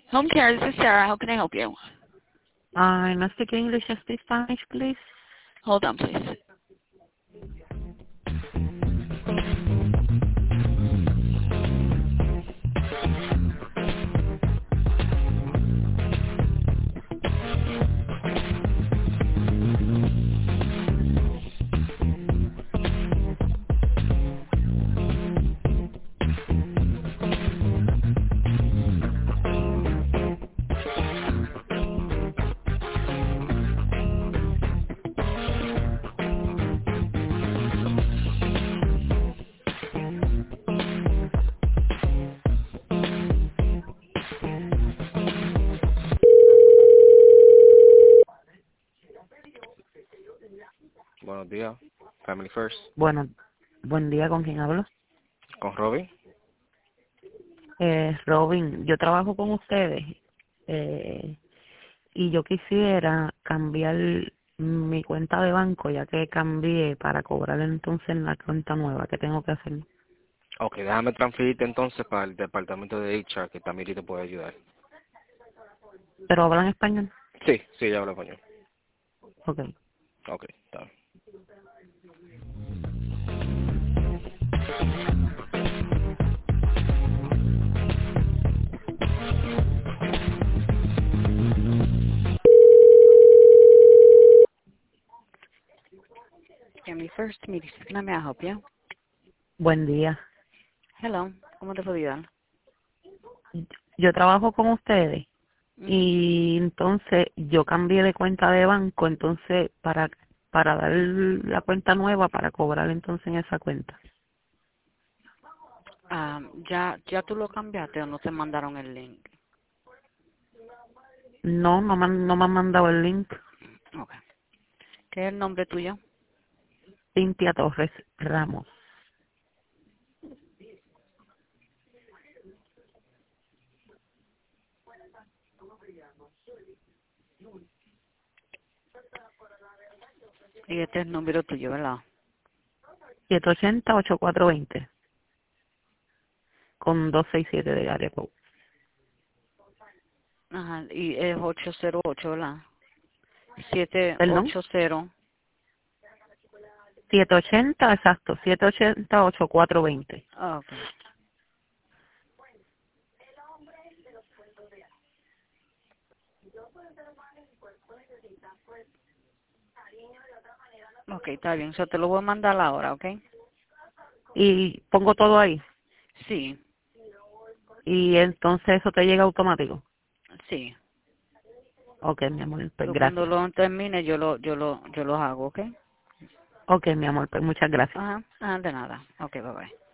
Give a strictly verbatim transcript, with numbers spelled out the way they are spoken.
Home care, this is Sarah. How can I help you? I no speak English, I speak Spanish, please. Hold on, please. Buenos días, Family First. Bueno, buen día, ¿con quién hablo? ¿Con Robin? Eh, Robin, yo trabajo con ustedes eh, y yo quisiera cambiar mi cuenta de banco, ya que cambié para cobrar entonces en la cuenta nueva. ¿Qué tengo que hacer? Ok, déjame transferirte entonces para el departamento de H R, que también te puede ayudar. ¿Pero hablan español? Sí, sí, ya hablo español. Ok. Ok, está bien. Family First, me dices que no me help you. Buen día. Hello, ¿cómo te puedo ayudar? Yo trabajo con ustedes Ujú. y entonces yo cambié de cuenta de banco, entonces para para dar la cuenta nueva para cobrar entonces en esa cuenta. Ah, ya, ya tú lo cambiaste o no te mandaron el link. No, no me, han- no me han mandado el link. Okay. ¿Qué es el nombre tuyo? Cintia Torres Ramos. Y este es el número tuyo, ¿verdad? siete ocho cero, ocho cuatro dos cero con doscientos sesenta y siete de área code. Ajá, y es ocho cero ocho, ¿verdad? Perdón, siete ocho cero. siete ochenta, exacto, siete ochenta, ocho cuatro dos cero. Ah, ok. Ok, está bien. Yo te lo voy a mandar ahora, ¿ok? Y pongo todo ahí. Sí, Y entonces eso te llega automático. sí. Ok, mi amor, pues Pero cuando gracias. lo termine yo lo, yo lo, yo lo hago, ¿ok? Ok, mi amor, pues muchas gracias. Ajá, ah, de nada. Ok, bye bye.